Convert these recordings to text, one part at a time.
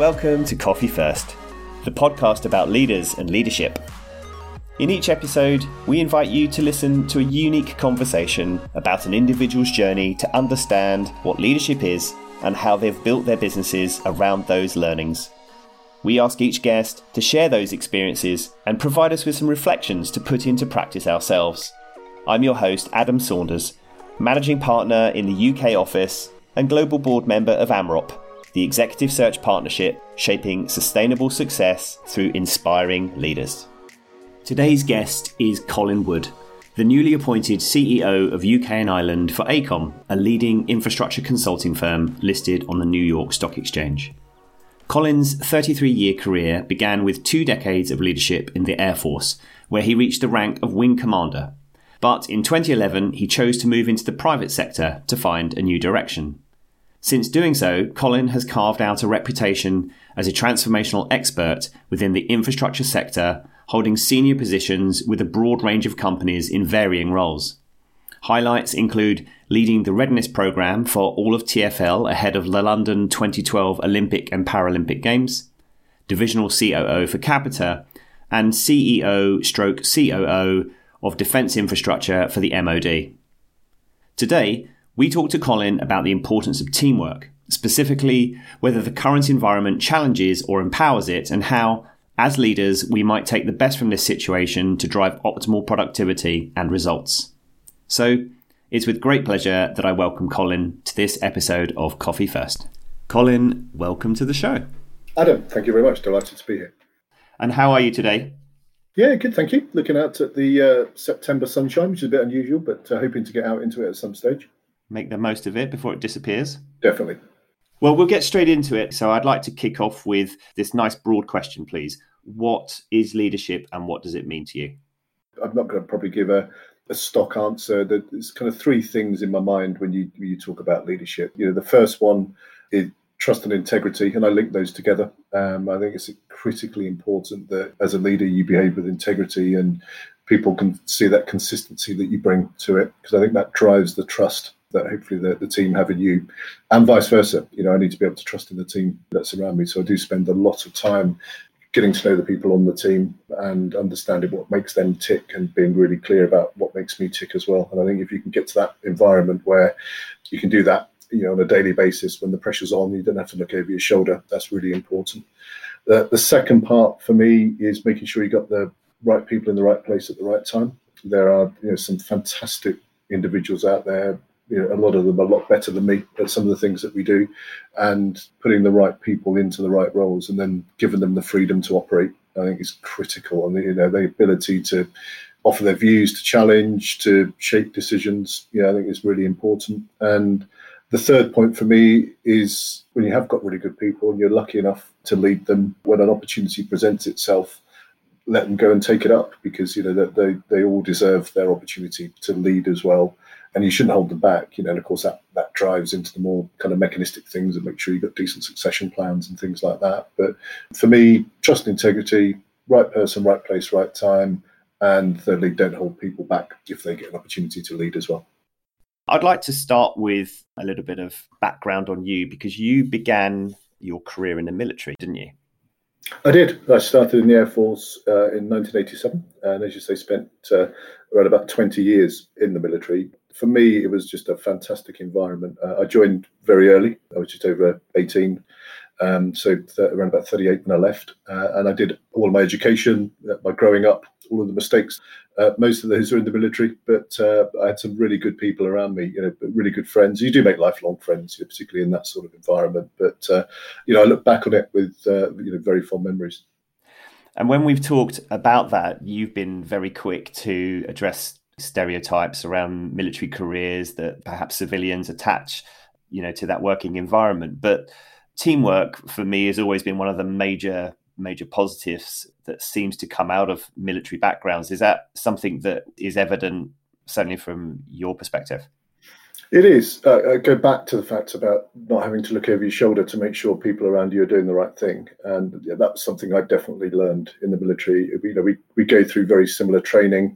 Welcome to Coffee First, the podcast about leaders and leadership. In each episode, we invite you to listen to a unique conversation about an individual's journey to understand what leadership is and how they've built their businesses around those learnings. We ask each guest to share those experiences and provide us with some reflections to put into practice ourselves. I'm your host, Adam Saunders, Managing Partner in the UK office and Global Board Member of AMROP, the Executive Search Partnership shaping sustainable success through inspiring leaders. Today's guest is Colin Wood, the newly appointed CEO of UK and Ireland for AECOM, a leading infrastructure consulting firm listed on the New York Stock Exchange. Colin's 33-year career began with 2 decades of leadership in the Air Force, where he reached the rank of Wing Commander. But in 2011, he chose to move into the private sector to find a new direction. Since doing so, Colin has carved out a reputation as a transformational expert within the infrastructure sector, holding senior positions with a broad range of companies in varying roles. Highlights include leading the readiness programme for all of TfL ahead of the London 2012 Olympic and Paralympic Games, divisional COO for Capita, and CEO/COO of Defence Infrastructure for the MOD. Today, we talk to Colin about the importance of teamwork, specifically whether the current environment challenges or empowers it, and how, as leaders, we might take the best from this situation to drive optimal productivity and results. So, it's with great pleasure that I welcome Colin to this episode of Coffee First. Colin, welcome to the show. Adam, thank you very much. Delighted to be here. And how are you today? Yeah, good, thank you. Looking out at the September sunshine, which is a bit unusual, but hoping to get out into it at some stage. Make the most of it before it disappears. Definitely. Well, we'll get straight into it. So I'd like to kick off with this nice broad question, please. What is leadership and what does it mean to you? I'm not going to probably give a stock answer. There's kind of 3 things in my mind when you talk about leadership. You know, the first one is trust and integrity, and I link those together. I think it's critically important that as a leader you behave with integrity and people can see that consistency that you bring to it, because I think that drives the trust that hopefully the team have in you, and vice versa. You know, I need to be able to trust in the team that's around me. So I do spend a lot of time getting to know the people on the team and understanding what makes them tick and being really clear about what makes me tick as well. And I think if you can get to that environment where you can do that, you know, on a daily basis, when the pressure's on, you don't have to look over your shoulder. That's really important. The second part for me is making sure you got the right people in the right place at the right time. There are, you know, some fantastic individuals out there. You know, a lot of them are a lot better than me at some of the things that we do, and putting the right people into the right roles and then giving them the freedom to operate, I think is critical. And you know, the ability to offer their views, to challenge, to shape decisions, you know, I think is really important. And the third point for me is when you have got really good people and you're lucky enough to lead them, when an opportunity presents itself, let them go and take it up, because you know that they all deserve their opportunity to lead as well. And you shouldn't hold them back, you know, and of course that drives into the more kind of mechanistic things and make sure you've got decent succession plans and things like that. But for me, trust and integrity, right person, right place, right time, and thirdly, don't hold people back if they get an opportunity to lead as well. I'd like to start with a little bit of background on you, because you began your career in the military, didn't you? I did. I started in the Air Force in 1987, and as you say, spent around about 20 years in the military. For me, it was just a fantastic environment. I joined very early. I was just over 18, so around about 38 when I left. And I did all of my education, my growing up, all of the mistakes. Most of those are in the military, but I had some really good people around me, you know, really good friends. You do make lifelong friends, particularly in that sort of environment. But, you know, I look back on it with, you know, very fond memories. And when we've talked about that, you've been very quick to address stereotypes around military careers that perhaps civilians attach, you know, to that working environment. But teamwork for me has always been one of the major positives that seems to come out of military backgrounds. Is that something that is evident, certainly from your perspective? It is. I go back to the fact about not having to look over your shoulder to make sure people around you are doing the right thing. And yeah, that's something I definitely learned in the military. You know, we go through very similar training.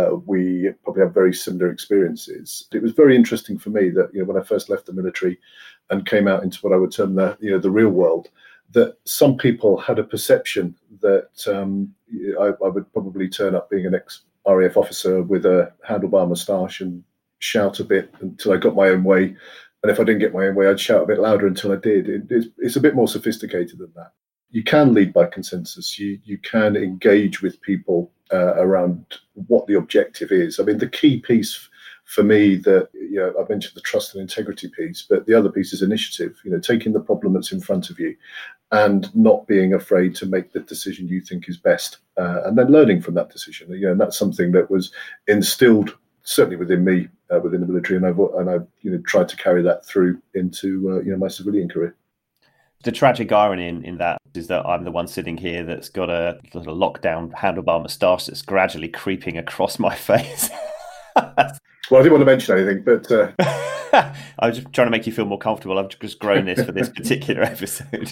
We probably have very similar experiences. It was very interesting for me that, you know, when I first left the military and came out into what I would term the real world, that some people had a perception that I would probably turn up being an ex-RAF officer with a handlebar moustache and shout a bit until I got my own way. And if I didn't get my own way, I'd shout a bit louder until I did. It's a bit more sophisticated than that. You can lead by consensus. You can engage with people around what the objective is. I mean, the key piece for me that, I mentioned the trust and integrity piece, but the other piece is initiative, taking the problem that's in front of you and not being afraid to make the decision you think is best, and then learning from that decision. And that's something that was instilled certainly within me, within the military, and I've tried to carry that through into my civilian career. The tragic irony in that is that I'm the one sitting here that's got a little lockdown handlebar moustache that's gradually creeping across my face. Well, I didn't want to mention anything, but I was just trying to make you feel more comfortable. I've just grown this for this particular episode.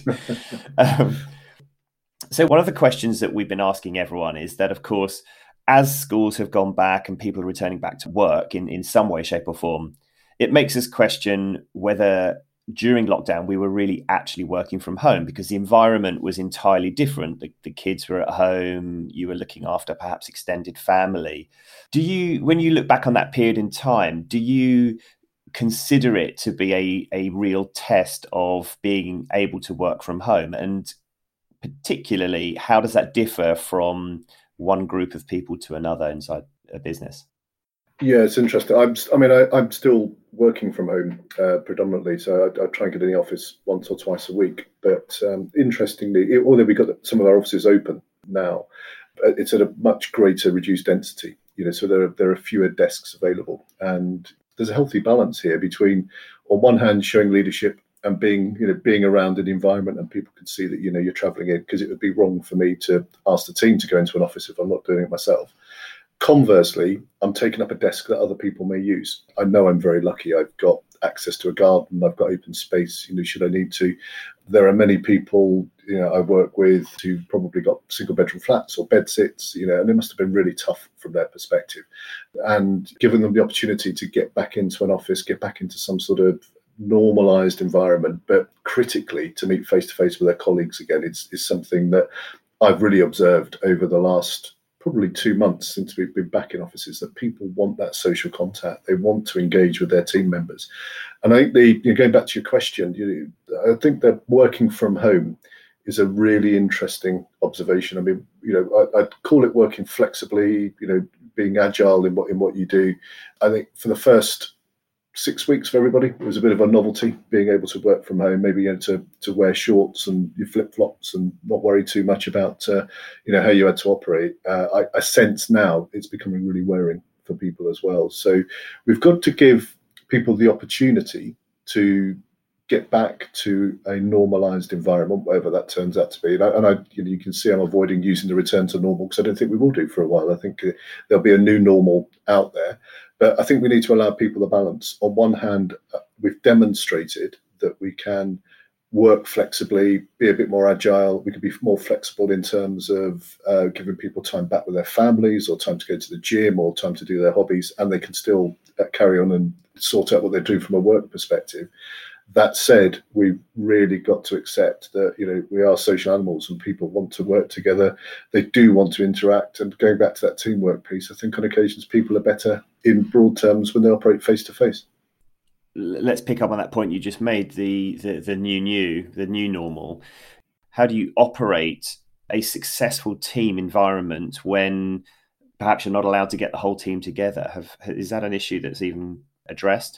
So one of the questions that we've been asking everyone is that, of course, as schools have gone back and people are returning back to work in some way, shape or form, it makes us question whether during lockdown we were really actually working from home, because the environment was entirely different. The kids were at home, you were looking after perhaps extended family. When you look back on that period in time, do you consider it to be a real test of being able to work from home? And particularly, how does that differ from one group of people to another inside a business? Yeah, it's interesting. I'm still working from home predominantly, so I try and get in the office once or twice a week. But interestingly, although we've got some of our offices open now, it's at a much greater reduced density. So there are fewer desks available, and there's a healthy balance here between, on one hand, showing leadership and being around an environment and people can see that you're travelling in, because it would be wrong for me to ask the team to go into an office if I'm not doing it myself. Conversely, I'm taking up a desk that other people may use. I know I'm very lucky. I've got access to a garden. I've got open space, should I need to. There are many people, I work with who probably got single bedroom flats or bed sits, and it must have been really tough from their perspective. And giving them the opportunity to get back into an office, get back into some sort of normalized environment, but critically to meet face to face with their colleagues again is something that I've really observed over the last probably 2 months since we've been back in offices, that people want that social contact. They want to engage with their team members. And I think going back to your question, I think that working from home is a really interesting observation. I mean, I'd call it working flexibly, being agile in what you do. I think for the first 6 weeks for everybody, it was a bit of a novelty being able to work from home, maybe to wear shorts and your flip-flops and not worry too much about how you had to operate. I sense now it's becoming really wearing for people as well. So we've got to give people the opportunity to get back to a normalized environment, whatever that turns out to be. And you can see I'm avoiding using the return to normal, because I don't think we will do for a while. I think there'll be a new normal out there. But I think we need to allow people the balance. On one hand, we've demonstrated that we can work flexibly, be a bit more agile. We can be more flexible in terms of giving people time back with their families, or time to go to the gym, or time to do their hobbies, and they can still carry on and sort out what they do from a work perspective. That said, we've really got to accept that, we are social animals and people want to work together. They do want to interact. And going back to that teamwork piece, I think on occasions people are better in broad terms when they operate face to face. Let's pick up on that point you just made, the new normal. How do you operate a successful team environment when perhaps you're not allowed to get the whole team together? Is that an issue that's even addressed?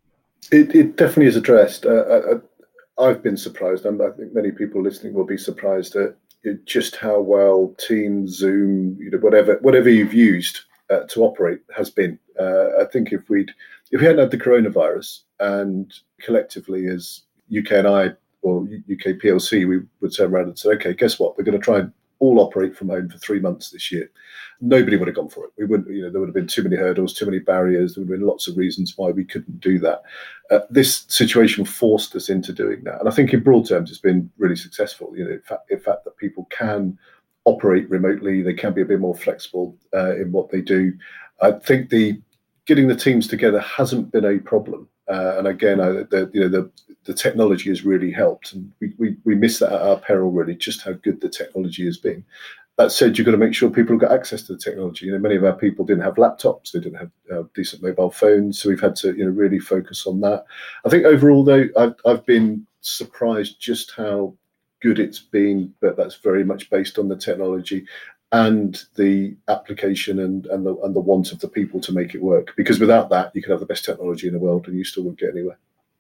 It definitely is addressed. I've been surprised, and I think many people listening will be surprised at just how well Teams, Zoom, whatever you've used to operate has been. I think if we hadn't had the coronavirus, and collectively as UK&I or UK PLC, we would turn around and say, okay, guess what? We're going to try and all operate from home for 3 months this year. Nobody would have gone for it. We wouldn't, there would have been too many hurdles, too many barriers. There would have been lots of reasons why we couldn't do that. This situation forced us into doing that. And I think in broad terms, it's been really successful. In fact that people can operate remotely, they can be a bit more flexible in what they do. I think getting the teams together hasn't been a problem. And again, the technology has really helped, and we miss that at our peril, really, just how good the technology has been. That said, you've got to make sure people have got access to the technology. Many of our people didn't have laptops, they didn't have decent mobile phones, so we've had to really focus on that. I think overall, though, I've been surprised just how good it's been, but that's very much based on the technology and the application and the want of the people to make it work. Because without that, you could have the best technology in the world and you still wouldn't get anywhere.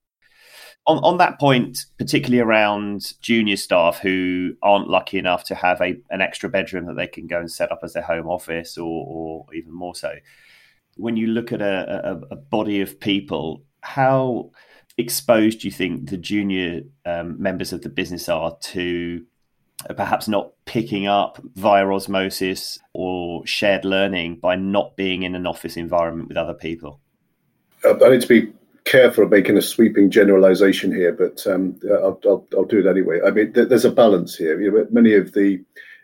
On that point, particularly around junior staff who aren't lucky enough to have an extra bedroom that they can go and set up as their home office, or even more so, when you look at a body of people, how exposed do you think the junior members of the business are to perhaps not picking up via osmosis or shared learning by not being in an office environment with other people? I need to be careful of making a sweeping generalization here, but I'll do it anyway. I mean, there's a balance here. Many of the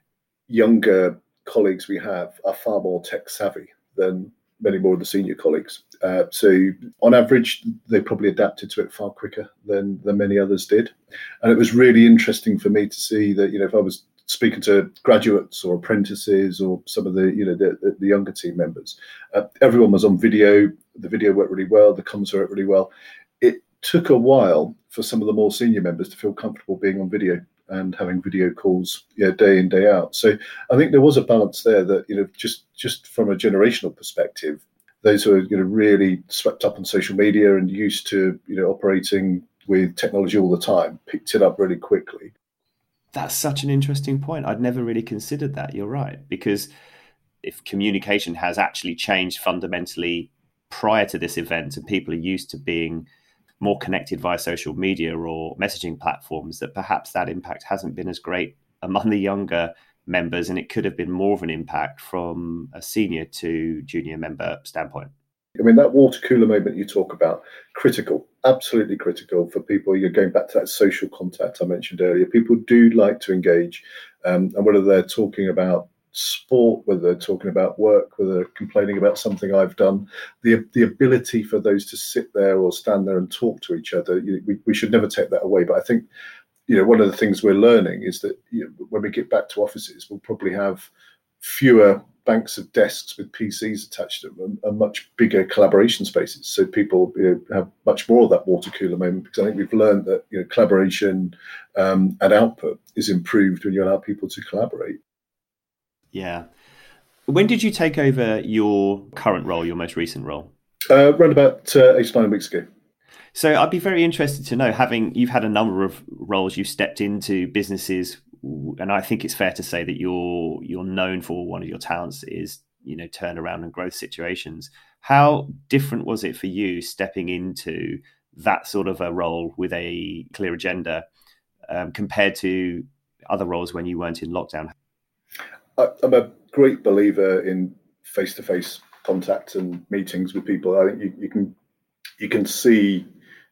younger colleagues we have are far more tech savvy than many more of the senior colleagues. So on average, they probably adapted to it far quicker than many others did. And it was really interesting for me to see that, if I was speaking to graduates or apprentices or some of the younger team members, everyone was on video. The video worked really well. The comms worked really well. It took a while for some of the more senior members to feel comfortable being on video and having video calls day in, day out. So I think there was a balance there that, just from a generational perspective, those who are really swept up on social media and used to operating with technology all the time picked it up really quickly. That's such an interesting point. I'd never really considered that. You're right. Because if communication has actually changed fundamentally prior to this event and people are used to being more connected via social media or messaging platforms, that perhaps that impact hasn't been as great among the younger members, and it could have been more of an impact from a senior to junior member standpoint. I mean, that water cooler moment you talk about, critical, absolutely critical for people. You're going back to that social contact I mentioned earlier. People do like to engage, and whether they're talking about sport, whether they're talking about work, whether they're complaining about something I've done, the ability for those to sit there or stand there and talk to each other, we should never take that away. But I think, one of the things we're learning is that when we get back to offices, we'll probably have fewer banks of desks with PCs attached to them and much bigger collaboration spaces. So people have much more of that water cooler moment, because I think we've learned that collaboration and output is improved when you allow people to collaborate. Yeah. When did you take over your current role, your most recent role? Around about 8-9 weeks ago. So I'd be very interested to know, you've had a number of roles, you've stepped into businesses, and I think it's fair to say that you're known for one of your talents is, turnaround and growth situations. How different was it for you stepping into that sort of a role with a clear agenda compared to other roles when you weren't in lockdown? I'm a great believer in face-to-face contact and meetings with people. I think you can see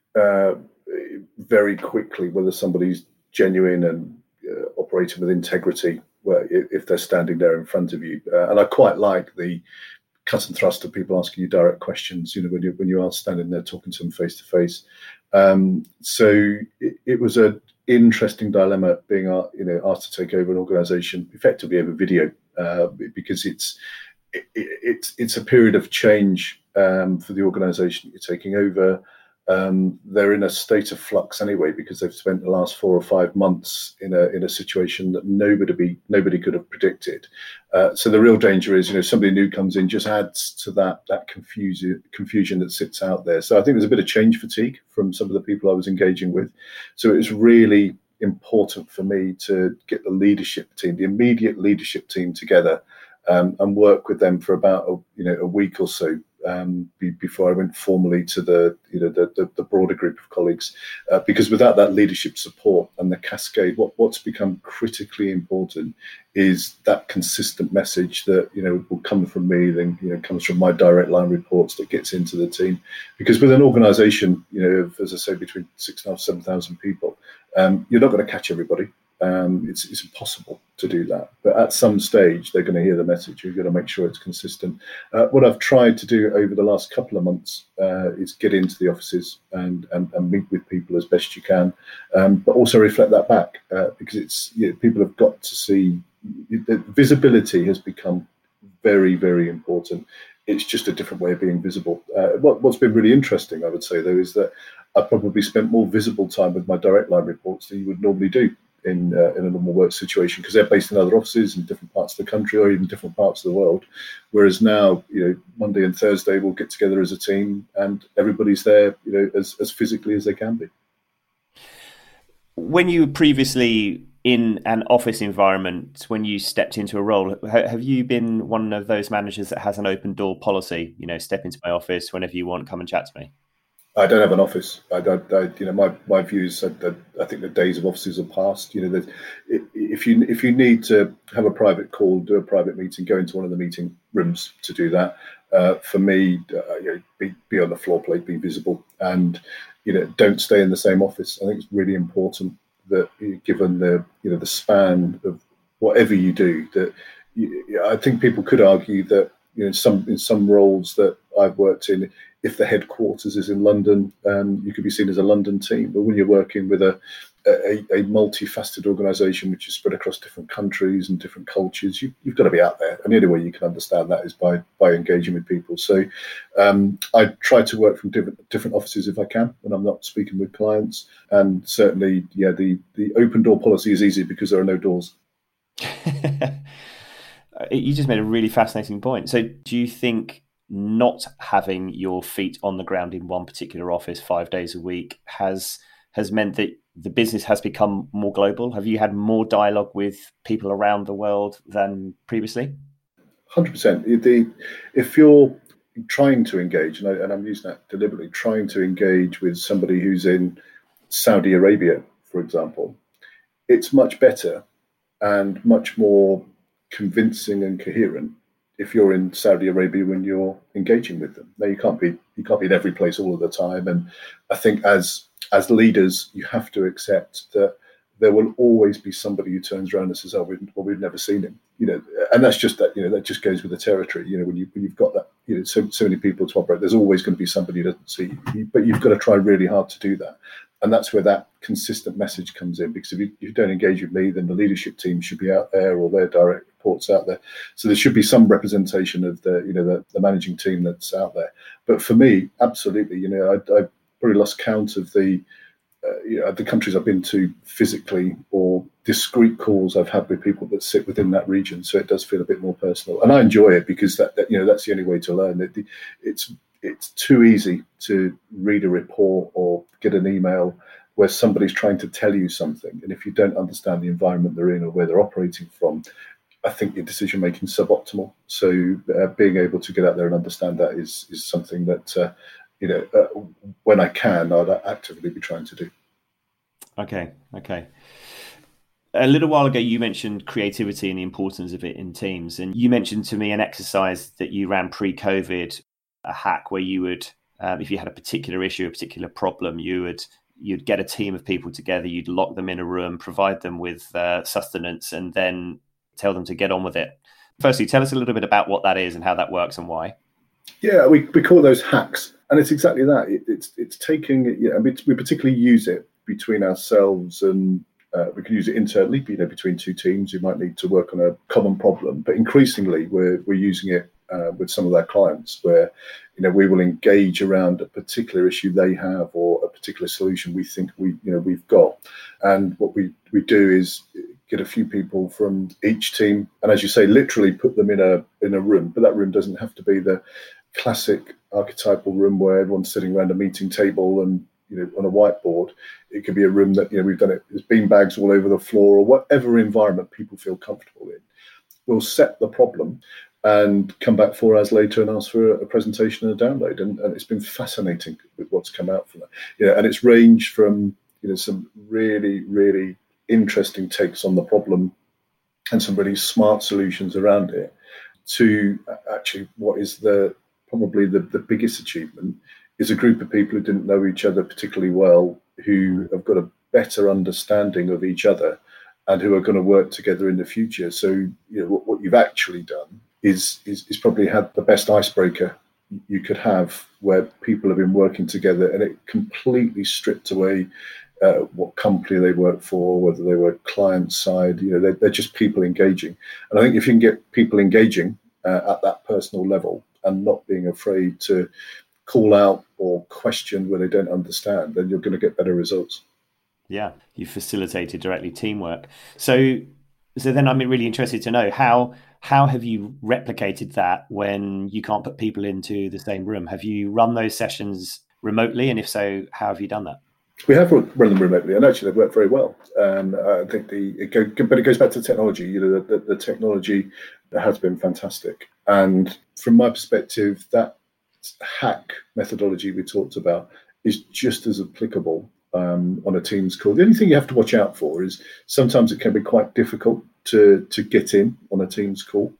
very quickly whether somebody's genuine and operating with integrity, if they're standing there in front of you. And I quite like the cut and thrust of people asking you direct questions, when you are standing there talking to them face to face. So it was an interesting dilemma being asked to take over an organisation effectively over video, because it's a period of change for the organisation you're taking over. They're in a state of flux anyway, because they've spent the last 4 or 5 months in a situation that nobody could have predicted. So the real danger is, somebody new comes in, just adds to that confusion that sits out there. So I think there's a bit of change fatigue from some of the people I was engaging with. So it was really important for me to get the immediate leadership team together, and work with them for about a week or so before I went formally to the broader group of colleagues, because without that leadership support and the cascade, what's become critically important is that consistent message that will come from me, then comes from my direct line reports, that gets into the team. Because with an organisation of, as I say, between 6,500 to 7,000 people, you're not going to catch everybody. It's impossible to do that. But at some stage, they're going to hear the message. You've got to make sure it's consistent. What I've tried to do over the last couple of months is get into the offices and meet with people as best you can, but also reflect that back because people have got to see that visibility has become very, very important. It's just a different way of being visible. What's been really interesting, I would say, though, is that I probably spent more visible time with my direct line reports than you would normally do in a normal work situation, because they're based in other offices in different parts of the country or even different parts of the world. Whereas now, Monday and Thursday we'll get together as a team and everybody's there, as physically as they can be. When you were previously in an office environment, when you stepped into a role, have you been one of those managers that has an open door policy? Step into my office whenever you want, come and chat to me. I don't have an office. My views. I think the days of offices are past. If you need to have a private call, do a private meeting, go into one of the meeting rooms to do that. For me, be on the floor plate, be visible, and don't stay in the same office. I think it's really important that, given the span of whatever you do, that I think people could argue that in some roles that I've worked in, if the headquarters is in London, you could be seen as a London team. But when you're working with a multifaceted organisation which is spread across different countries and different cultures, you've got to be out there. And the only way you can understand that is by engaging with people. So I try to work from different offices if I can when I'm not speaking with clients. And certainly, the open door policy is easy because there are no doors. You just made a really fascinating point. So do you think not having your feet on the ground in one particular office 5 days a week has meant that the business has become more global? Have you had more dialogue with people around the world than previously? 100%. If you're trying to engage, and I'm using that deliberately, trying to engage with somebody who's in Saudi Arabia, for example, it's much better and much more convincing and coherent if you're in Saudi Arabia when you're engaging with them. Now, you can't be in every place all of the time, and I think as leaders, you have to accept that there will always be somebody who turns around and says, "Oh, we've never seen him," and that's just that. That just goes with the territory. When you've got that, so many people to operate, there's always going to be somebody who doesn't see you, but you've got to try really hard to do that. And that's where that consistent message comes in, because if you don't engage with me, then the leadership team should be out there, or their direct reports out there. So there should be some representation of the managing team that's out there. But for me, absolutely, I probably lost count of the countries I've been to physically, or discrete calls I've had with people that sit within that region. So it does feel a bit more personal, and I enjoy it because that's the only way to learn. It's too easy to read a report or get an email where somebody's trying to tell you something, and if you don't understand the environment they're in or where they're operating from, I think your decision making is suboptimal. So being able to get out there and understand that is something that when I can, I'd actively be trying to do. Okay. A little while ago, you mentioned creativity and the importance of it in teams, and you mentioned to me an exercise that you ran pre-COVID, a hack where you would, if you had a particular issue, a particular problem, you'd get a team of people together, you'd lock them in a room, provide them with sustenance, and then tell them to get on with it. Firstly, tell us a little bit about what that is and how that works and why. Yeah, we call those hacks, and it's exactly that. It's taking, we particularly use it between ourselves, and we can use it internally, between two teams who might need to work on a common problem. But increasingly, we're using it with some of our clients, where we will engage around a particular issue they have, or a particular solution we think we've got. And what we do is get a few people from each team, and as you say, literally put them in a room. But that room doesn't have to be the classic archetypal room where everyone's sitting around a meeting table and on a whiteboard. It could be a room that we've done it. There's beanbags all over the floor, or whatever environment people feel comfortable in. We'll set the problem and come back 4 hours later and ask for a presentation and a download. And it's been fascinating with what's come out from that. And it's ranged from some really, really interesting takes on the problem and some really smart solutions around it, to actually what is probably the biggest achievement is a group of people who didn't know each other particularly well, who have got a better understanding of each other and who are going to work together in the future. So, what you've actually done is probably had the best icebreaker you could have, where people have been working together, and it completely stripped away what company they work for, whether they were client side. They're just people engaging. And I think if you can get people engaging at that personal level and not being afraid to call out or question where they don't understand, then you're going to get better results. Yeah, you facilitated directly teamwork. So then I'm really interested to know how have you replicated that when you can't put people into the same room? Have you run those sessions remotely? And if so, how have you done that? We have run them remotely, and actually they've worked very well. I think but it goes back to technology. The technology has been fantastic, and from my perspective, that hack methodology we talked about is just as applicable on a Teams call. The only thing you have to watch out for is sometimes it can be quite difficult to get in on a Teams call.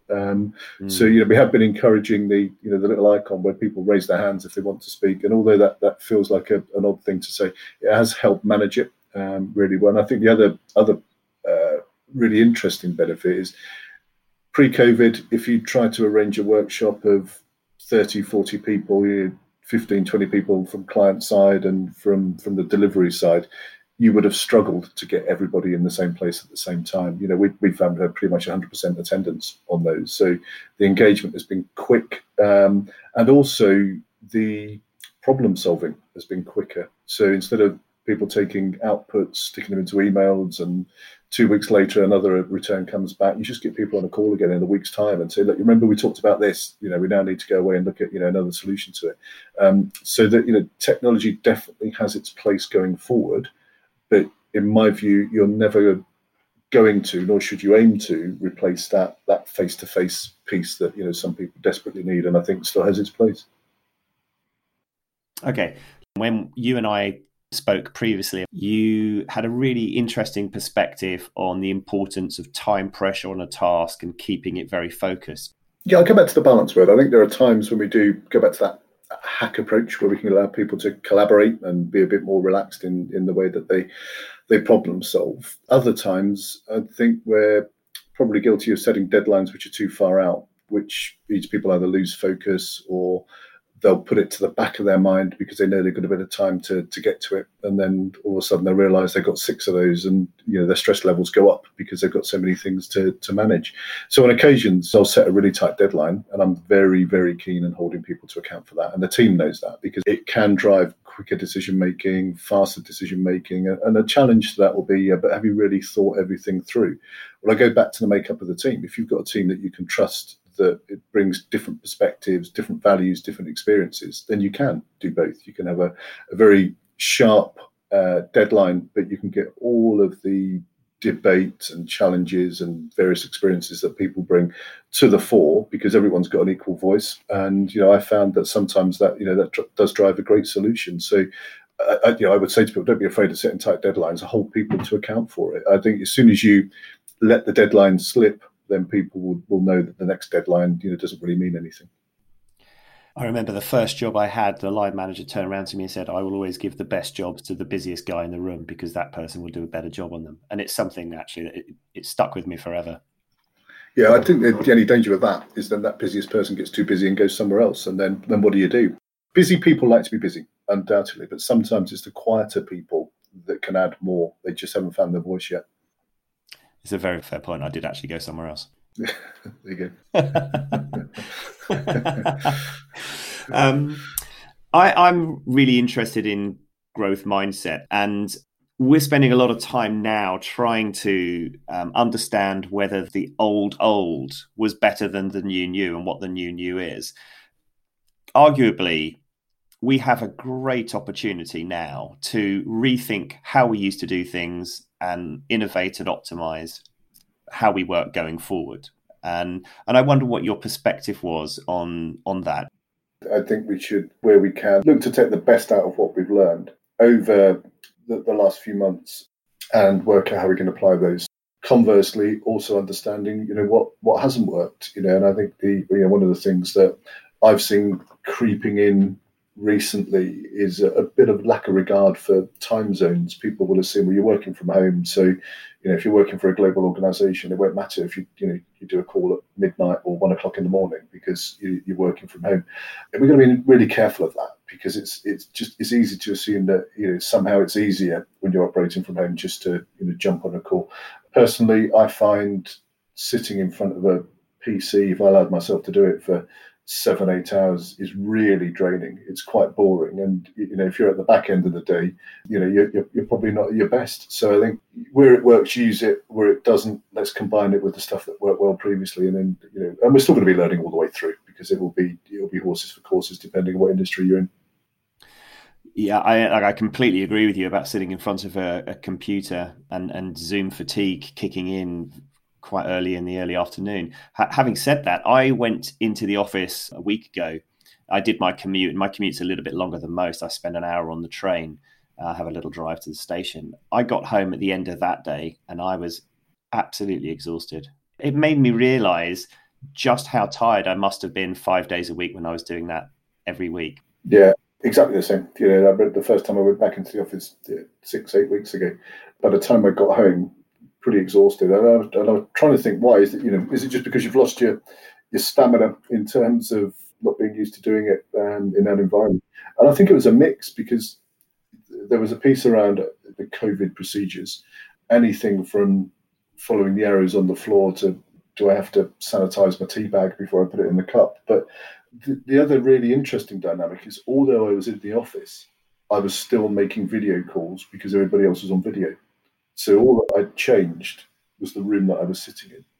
So we have been encouraging the little icon where people raise their hands if they want to speak. And although that feels like an odd thing to say, it has helped manage it really well. And I think the other really interesting benefit is pre-COVID, if you try to arrange a workshop of 30, 40 people, 15, 20 people from client side and from the delivery side, you would have struggled to get everybody in the same place at the same time. We found pretty much 100% attendance on those. So the engagement has been quick, and also the problem solving has been quicker. So instead of people taking outputs, sticking them into emails, and 2 weeks later another return comes back, you just get people on a call again in a week's time and say, look, remember we talked about this, we now need to go away and look at another solution to it. So that technology definitely has its place going forward, but in my view, you're never going to, nor should you aim to, replace that face-to-face piece that some people desperately need, and I think still has its place. Okay, when you and I spoke previously, you had a really interesting perspective on the importance of time pressure on a task and keeping it very focused. Yeah, I'll come back to the balance word. I think there are times when we do go back to that hack approach where we can allow people to collaborate and be a bit more relaxed in the way that they problem solve. Other times, I think we're probably guilty of setting deadlines which are too far out, which means people either lose focus or they'll put it to the back of their mind because they know they've got a bit of time to get to it. And then all of a sudden they realise they've got 6 of those and their stress levels go up because they've got so many things to manage. So on occasions, I'll set a really tight deadline, and I'm very, very keen on holding people to account for that. And the team knows that because it can drive quicker decision-making, faster decision-making. And a challenge to that will be, but have you really thought everything through? Well, I go back to the makeup of the team. If you've got a team that you can trust, that it brings different perspectives, different values, different experiences, then you can do both. You can have a very sharp deadline, but you can get all of the debate and challenges and various experiences that people bring to the fore because everyone's got an equal voice. And, I found that sometimes that does drive a great solution. So I would say to people, don't be afraid of setting tight deadlines, hold people to account for it. I think as soon as you let the deadline slip, then people will know that the next deadline, doesn't really mean anything. I remember the first job I had, the line manager turned around to me and said, I will always give the best jobs to the busiest guy in the room because that person will do a better job on them. And it's something actually that it stuck with me forever. Yeah, I think the only danger of that is then that busiest person gets too busy and goes somewhere else. And then what do? Busy people like to be busy, undoubtedly, but sometimes it's the quieter people that can add more. They just haven't found their voice yet. It's a very fair point. I did actually go somewhere else. There you go. I'm really interested in growth mindset, and we're spending a lot of time now trying to understand whether the old was better than the new and what the new is. Arguably, we have a great opportunity now to rethink how we used to do things and innovate and optimize how we work going forward. And I wonder what your perspective was on that. I think we should, where we can, look to take the best out of what we've learned over the last few months and work out how we can apply those. Conversely, also understanding, what hasn't worked, and I think one of the things that I've seen creeping in recently is a bit of lack of regard for time zones. People will assume, well, you're working from home, so if you're working for a global organisation, it won't matter if you do a call at midnight or 1 o'clock in the morning because you're working from home. And we're going to be really careful of that, because it's easy to assume that somehow it's easier when you're operating from home just to jump on a call. Personally, I find sitting in front of a PC, if I allowed myself to do it for 7-8 hours, is really draining. It's quite boring, and if you're at the back end of the day, you're probably not at your best. So I think where it works, use it. Where it doesn't, let's combine it with the stuff that worked well previously, and then and we're still going to be learning all the way through, because it'll be horses for courses depending on what industry you're in. Yeah, I completely agree with you about sitting in front of a computer and Zoom fatigue kicking in quite early in the early afternoon. Having said that, I went into the office a week ago. I did my commute, and my commute's a little bit longer than most. I spend an hour on the train, have a little drive to the station. I got home at the end of that day and I was absolutely exhausted. It made me realise just how tired I must have been 5 days a week when I was doing that every week. Yeah, exactly the same. The first time I went back into the office 6-8 weeks ago, by the time I got home, pretty exhausted, and I was trying to think, why is it? Is it just because you've lost your stamina in terms of not being used to doing it in that environment? And I think it was a mix, because there was a piece around the COVID procedures, anything from following the arrows on the floor to, do I have to sanitize my tea bag before I put it in the cup? But the other really interesting dynamic is, although I was in the office, I was still making video calls because everybody else was on video. So all that I'd changed was the room that I was sitting in.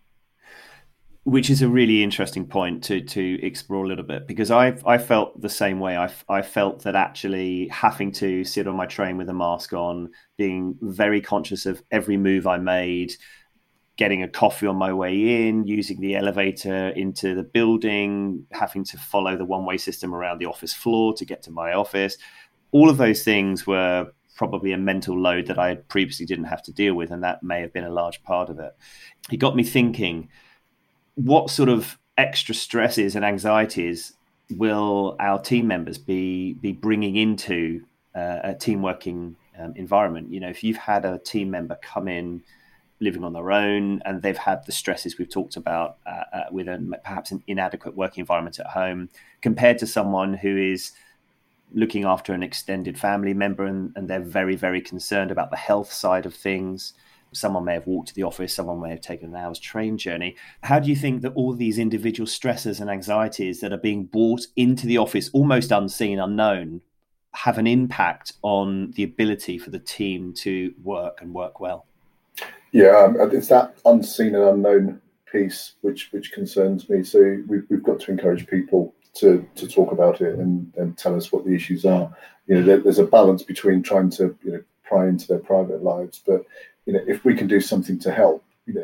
Which is a really interesting point to explore a little bit, because I felt the same way. I felt that actually having to sit on my train with a mask on, being very conscious of every move I made, getting a coffee on my way in, using the elevator into the building, having to follow the one-way system around the office floor to get to my office, all of those things were probably a mental load that I previously didn't have to deal with, and that may have been a large part of it. It got me thinking, what sort of extra stresses and anxieties will our team members be bringing into a team working environment? If you've had a team member come in living on their own and they've had the stresses we've talked about with perhaps an inadequate working environment at home, compared to someone who is looking after an extended family member and they're very, very concerned about the health side of things. Someone may have walked to the office, someone may have taken an hour's train journey. How do you think that all these individual stresses and anxieties that are being brought into the office, almost unseen, unknown, have an impact on the ability for the team to work and work well? Yeah, it's that unseen and unknown piece which concerns me. So we've got to encourage people to talk about it and tell us what the issues are. There's a balance between trying to pry into their private lives, but if we can do something to help,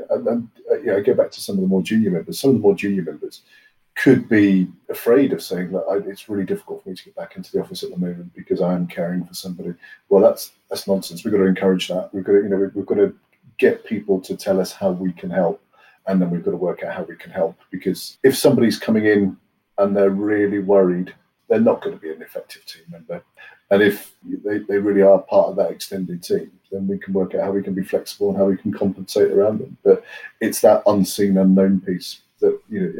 I go back to some of the more junior members. Some of the more junior members could be afraid of saying that it's really difficult for me to get back into the office at the moment because I am caring for somebody. Well, that's nonsense. We've got to encourage that. We've got to get people to tell us how we can help, and then we've got to work out how we can help. Because if somebody's coming in and they're really worried, they're not going to be an effective team member. And if they really are part of that extended team, then we can work out how we can be flexible and how we can compensate around them. But it's that unseen, unknown piece that,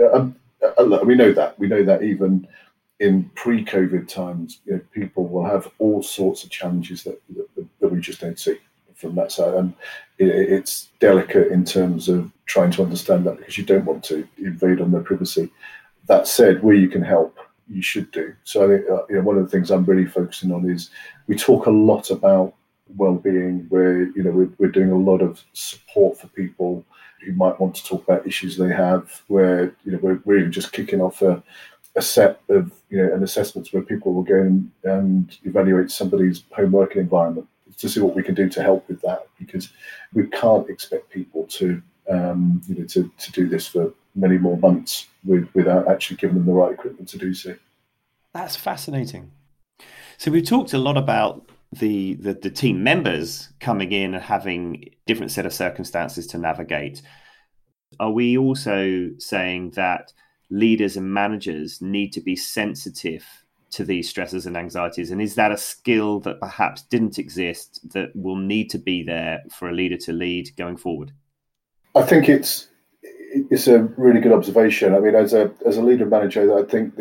we know that even in pre-COVID times, people will have all sorts of challenges that we just don't see from that side. And it's delicate in terms of trying to understand that, because you don't want to invade on their privacy. That said, where you can help, you should do. So I think one of the things I'm really focusing on is, we talk a lot about well-being, where we're doing a lot of support for people who might want to talk about issues they have, where we're even just kicking off a set of an assessments where people will go and evaluate somebody's home working environment to see what we can do to help with that, because we can't expect people to do this for many more months without actually giving them the right equipment to do so. That's fascinating. So we've talked a lot about the team members coming in and having different set of circumstances to navigate. Are we also saying that leaders and managers need to be sensitive to these stresses and anxieties? And is that a skill that perhaps didn't exist that will need to be there for a leader to lead going forward? I think it's a really good observation. I mean, as a leader and manager, I think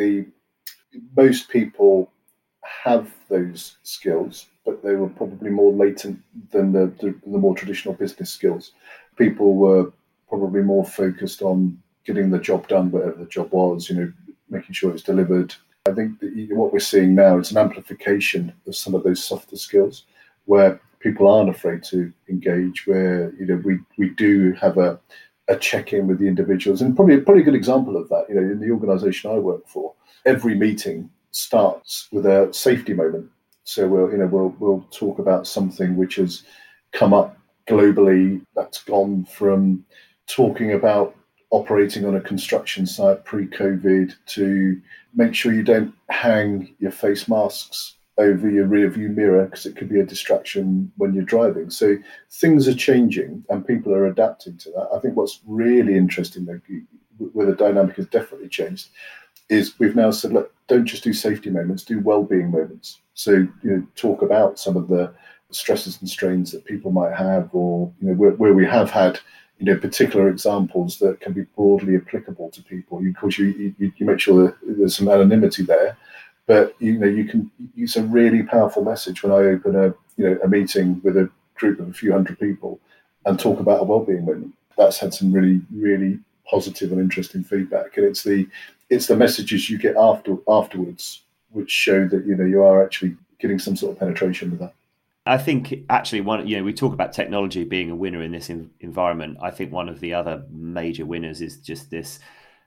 most people have those skills, but they were probably more latent than the more traditional business skills. People were probably more focused on getting the job done, whatever the job was, making sure it's delivered. I think that what we're seeing now is an amplification of some of those softer skills where people aren't afraid to engage, where we do have a check-in with the individuals. And probably a good example of that, in the organisation I work for, every meeting starts with a safety moment. So we'll talk about something which has come up globally that's gone from talking about operating on a construction site pre-COVID to make sure you don't hang your face masks over your rear view mirror because it could be a distraction when you're driving. So things are changing and people are adapting to that. I think what's really interesting, though, where the dynamic has definitely changed, is we've now said, look, don't just do safety moments, do well-being moments. So talk about some of the stresses and strains that people might have, or where we have had particular examples that can be broadly applicable to people. Of course, you make sure that there's some anonymity there, but you can use a really powerful message when I open a meeting with a group of a few hundred people and talk about a well-being moment. That's had some really, really positive and interesting feedback, and it's the messages you get afterwards which show that you are actually getting some sort of penetration with that. I think actually we talk about technology being a winner in this environment. I think one of the other major winners is just this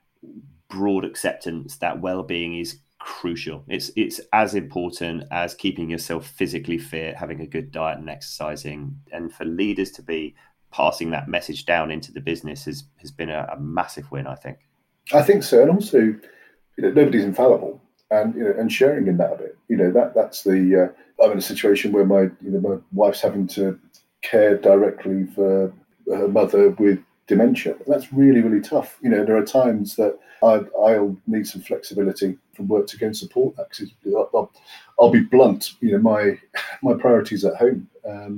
broad acceptance that well-being is crucial. It's as important as keeping yourself physically fit, having a good diet and exercising. And for leaders to be passing that message down into the business has been a massive win, I think. I think so. And also, nobody's infallible. And sharing in that a bit, that's the. I'm in a situation where my wife's having to care directly for her mother with dementia. And that's really, really tough. There are times that I'll need some flexibility from work to go and support that. Because I'll be blunt. My priorities at home,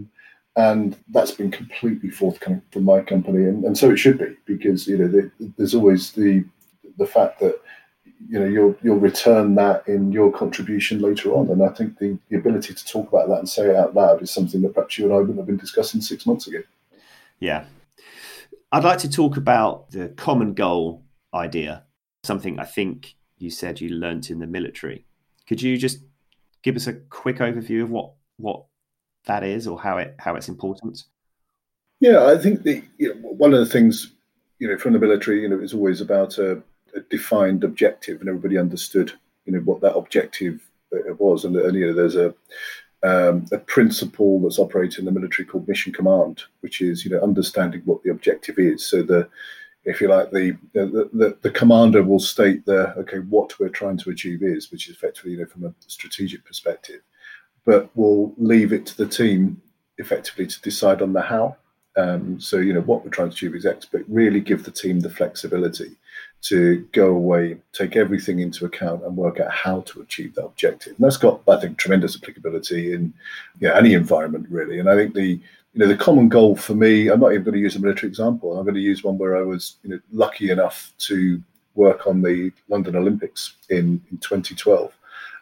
and that's been completely forthcoming from my company, and so it should be, because there's always the fact that you'll return that in your contribution later on. And I think the ability to talk about that and say it out loud is something that perhaps you and I wouldn't have been discussing 6 months ago. Yeah. I'd like to talk about the common goal idea, something I think you said you learnt in the military. Could you just give us a quick overview of what that is, or how it's important? Yeah, I think one of the things from the military, it's always about a defined objective, and everybody understood what that objective was. And there's a principle that's operating in the military called mission command, which is understanding what the objective is. So if you like, the commander will state what we're trying to achieve is, which is effectively from a strategic perspective, but we'll leave it to the team effectively to decide on the how. So what we're trying to achieve is X, but really give the team the flexibility to go away, take everything into account, and work out how to achieve that objective. And that's got, I think, tremendous applicability in any environment, really. And I think the common goal for me, I'm not even going to use a military example. I'm going to use one where I was lucky enough to work on the London Olympics in 2012.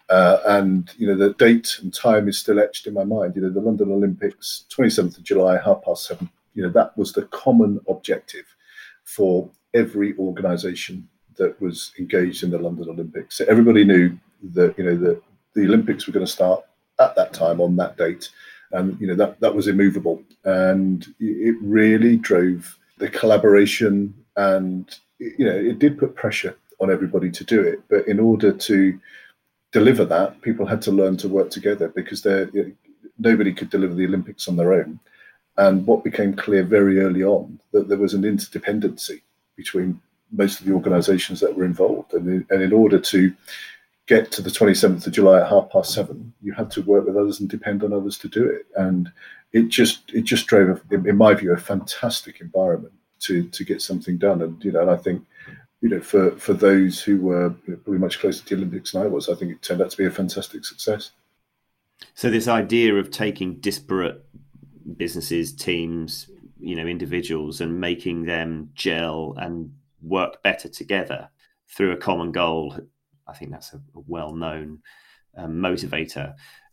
And the date and time is still etched in my mind. The London Olympics, 27th of July, 7:30. That was the common objective for every organisation that was engaged in the London Olympics. So everybody knew that that the Olympics were going to start at that time on that date, and that was immovable. And it really drove the collaboration, and it did put pressure on everybody to do it. But in order to deliver that, people had to learn to work together, because nobody could deliver the Olympics on their own. And what became clear very early on, that there was an interdependency between most of the organisations that were involved. And in order to get to the 27th of July at 7:30, you had to work with others and depend on others to do it. And it just drove, in my view, a fantastic environment to get something done. And and I think for those who were probably much closer to the Olympics than I was, I think it turned out to be a fantastic success. So this idea of taking disparate businesses, teams, individuals, and making them gel and work better together through a common goal, I think that's a well-known motivator.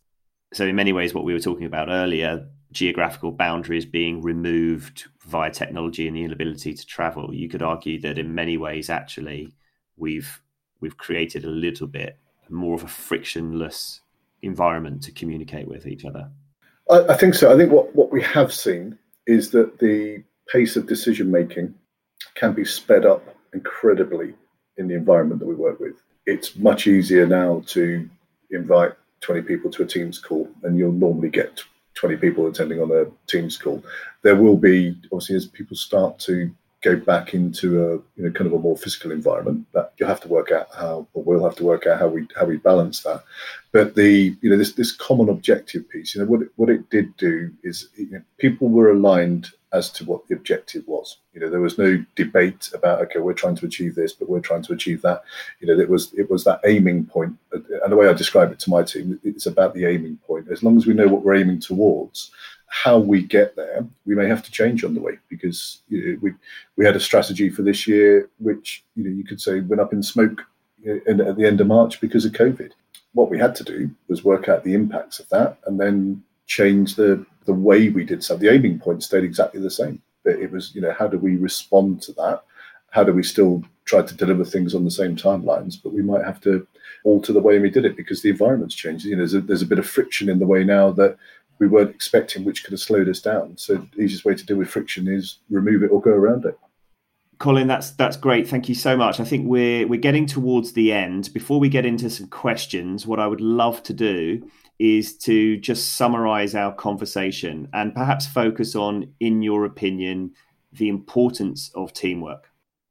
So in many ways, what we were talking about earlier, geographical boundaries being removed via technology and the inability to travel, you could argue that in many ways, actually, we've created a little bit more of a frictionless environment to communicate with each other. I think so. I think what we have seen is that the pace of decision making can be sped up incredibly in the environment that we work with. It's much easier now to invite 20 people to a Teams call, and you'll normally get 20 people attending on a Teams call. There will be, obviously, as people start to go back into a kind of a more physical environment, that you'll have to work out how, or we'll have to work out how we balance that. But this common objective piece, what it did do is people were aligned as to what the objective was. There was no debate about, okay, we're trying to achieve this, but we're trying to achieve that. It was that aiming point. And the way I describe it to my team, it's about the aiming point. As long as we know what we're aiming towards, how we get there, we may have to change on the way, because we had a strategy for this year, which you could say went up in smoke at the end of March because of COVID. What we had to do was work out the impacts of that and then change the way we did so. The aiming point stayed exactly the same, but it was, how do we respond to that? How do we still try to deliver things on the same timelines? But we might have to alter the way we did it because the environment's changed. There's a bit of friction in the way now that we weren't expecting, which could have slowed us down. So the easiest way to deal with friction is remove it or go around it. Colin, that's great. Thank you so much. I think we're getting towards the end. Before we get into some questions, what I would love to do is to just summarize our conversation and perhaps focus on, in your opinion, the importance of teamwork.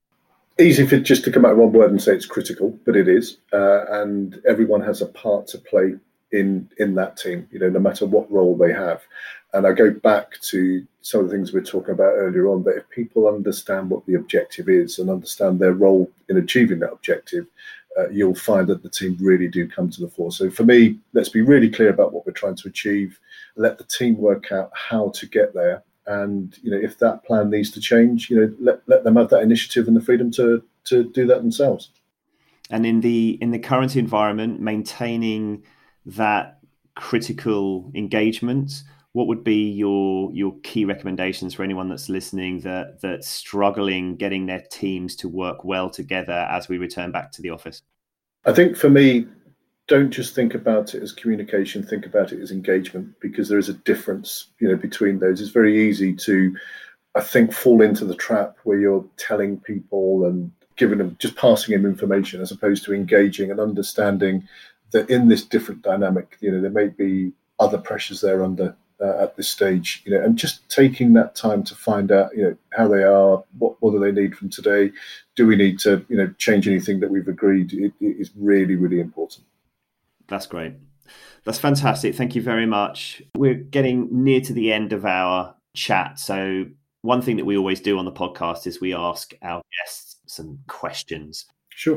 Easy for just to come out one word and say it's critical, but it is. And everyone has a part to play in that team, no matter what role they have. And I go back to some of the things we were talking about earlier on, that if people understand what the objective is and understand their role in achieving that objective, you'll find that the team really do come to the fore. So for me, let's be really clear about what we're trying to achieve. Let the team work out how to get there. And, if that plan needs to change, let them have that initiative and the freedom to do that themselves. And in the current environment, maintaining that critical engagement, what would be your key recommendations for anyone that's listening that's struggling getting their teams to work well together as we return back to the office? I think for me, don't just think about it as communication, think about it as engagement, because there is a difference, between those. It's very easy to, I think, fall into the trap where you're telling people and giving them, just passing them information, as opposed to engaging and understanding that in this different dynamic, there may be other pressures they're under at this stage, and just taking that time to find out, how they are, what do they need from today? Do we need to, change anything that we've agreed? It is really, really important. That's great. That's fantastic. Thank you very much. We're getting near to the end of our chat. So one thing that we always do on the podcast is we ask our guests some questions. Sure.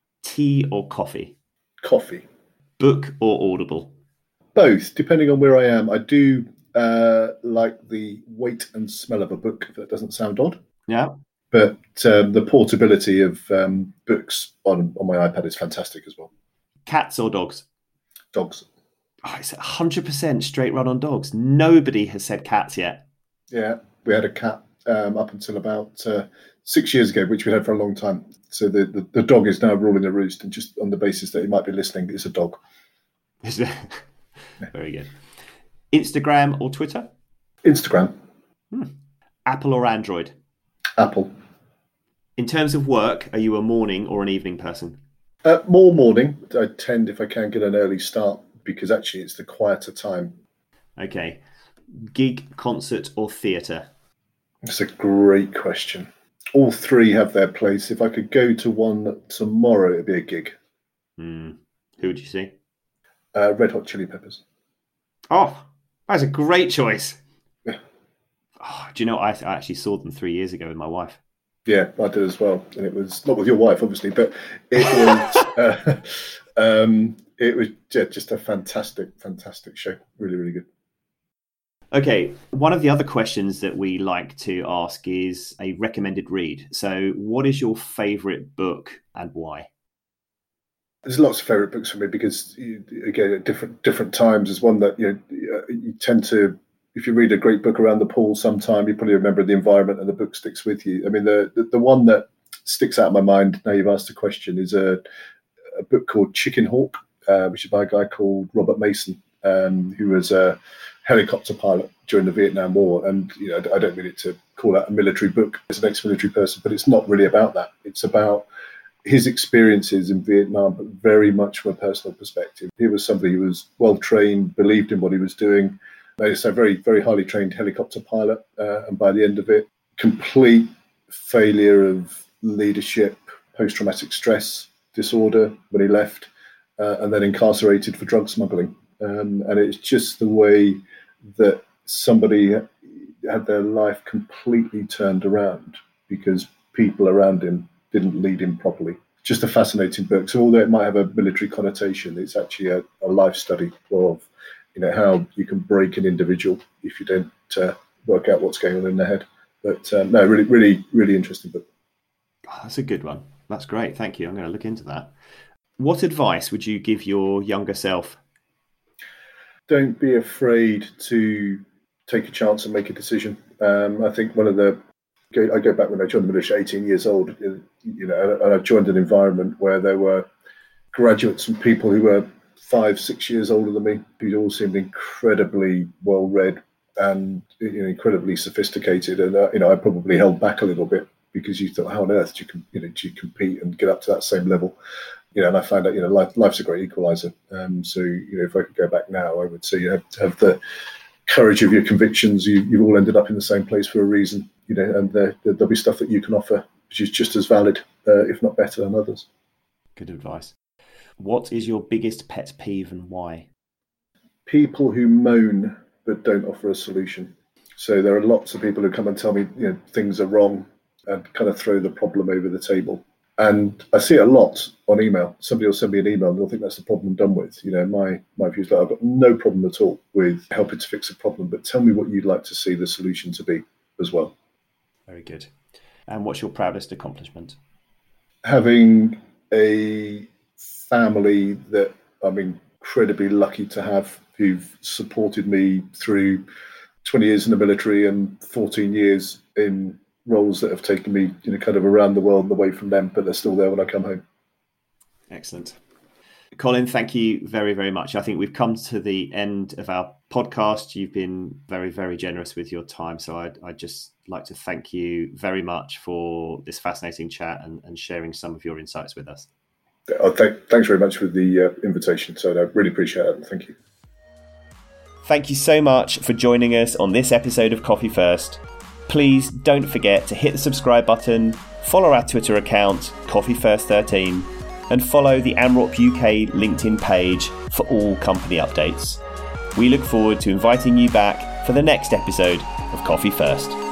Tea or coffee? Coffee. Book or Audible? Both, depending on where I am. I do like the weight and smell of a book, if that doesn't sound odd. Yeah. But the portability of books on my iPad is fantastic as well. Cats or dogs? Dogs. Oh, it's 100% straight run on dogs. Nobody has said cats yet. Yeah, we had a cat up until about 6 years ago, which we had for a long time. So the dog is now ruling the roost, and just on the basis that he might be listening, it's a dog. Very good. Instagram or Twitter? Instagram. Apple or Android? Apple. In terms of work, are you a morning or an evening person? More morning. I tend, if I can, get an early start, because actually it's the quieter time. Okay. Gig, concert or theatre? That's a great question. All three have their place. If I could go to one tomorrow, it'd be a gig. Who would you see? Red Hot Chili Peppers. Oh, that's a great choice. Yeah. Oh, do you know, I actually saw them 3 years ago with my wife. Yeah, I did as well, and it was not with your wife, obviously, but it was just a fantastic show. Really, really good. Okay, one of the other questions that we like to ask is a recommended read. So, what is your favourite book and why? There's lots of favourite books for me because, again, at different times, there's one that you tend to, if you read a great book around the pool sometime, you probably remember the environment and the book sticks with you. I mean, the one that sticks out in my mind, now you've asked the question, is a book called Chicken Hawk, which is by a guy called Robert Mason, who was a helicopter pilot during the Vietnam War. And I don't mean it to call that a military book as an ex-military person, but it's not really about that. It's about his experiences in Vietnam, but very much from a personal perspective. He was somebody who was well trained, believed in what he was doing. So very, very highly trained helicopter pilot. And by the end of it, complete failure of leadership, post-traumatic stress disorder when he left, and then incarcerated for drug smuggling. And it's just the way that somebody had their life completely turned around because people around him didn't lead him properly. Just a fascinating book. So although it might have a military connotation, it's actually a life study of how you can break an individual if you don't work out what's going on in their head. But no, really, really, really interesting book. Oh, that's a good one. That's great. Thank you. I'm going to look into that. What advice would you give your younger self? Don't be afraid to take a chance and make a decision. I think I go back when I joined the military, 18 years old, and I joined an environment where there were graduates and people who were 5-6 years older than me, who all seemed incredibly well-read and incredibly sophisticated. And I probably held back a little bit because you thought, how on earth do you compete and get up to that same level? And I found out, life's a great equalizer. So, if I could go back now, I would say you have to have the courage of your convictions. You've all ended up in the same place for a reason, and there'll be stuff that you can offer which is just as valid, if not better than others. Good advice. What is your biggest pet peeve and why? People who moan but don't offer a solution. So there are lots of people who come and tell me things are wrong and kind of throw the problem over the table. And I see it a lot on email. Somebody will send me an email and they'll think that's the problem done with. My view is that I've got no problem at all with helping to fix a problem, but tell me what you'd like to see the solution to be as well. Very good. And what's your proudest accomplishment? Having a family that I'm incredibly lucky to have, who've supported me through 20 years in the military and 14 years in roles that have taken me kind of around the world and away from them, but they're still there when I come home. Excellent. Colin, thank you very, very much. I think we've come to the end of our podcast. You've been very, very generous with your time. So I'd just like to thank you very much for this fascinating chat and sharing some of your insights with us. Thanks very much for the invitation. So I really appreciate it. Thank you. Thank you so much for joining us on this episode of Coffee First. Please don't forget to hit the subscribe button, follow our Twitter account, CoffeeFirst13, and follow the AMROP UK LinkedIn page for all company updates. We look forward to inviting you back for the next episode of Coffee First.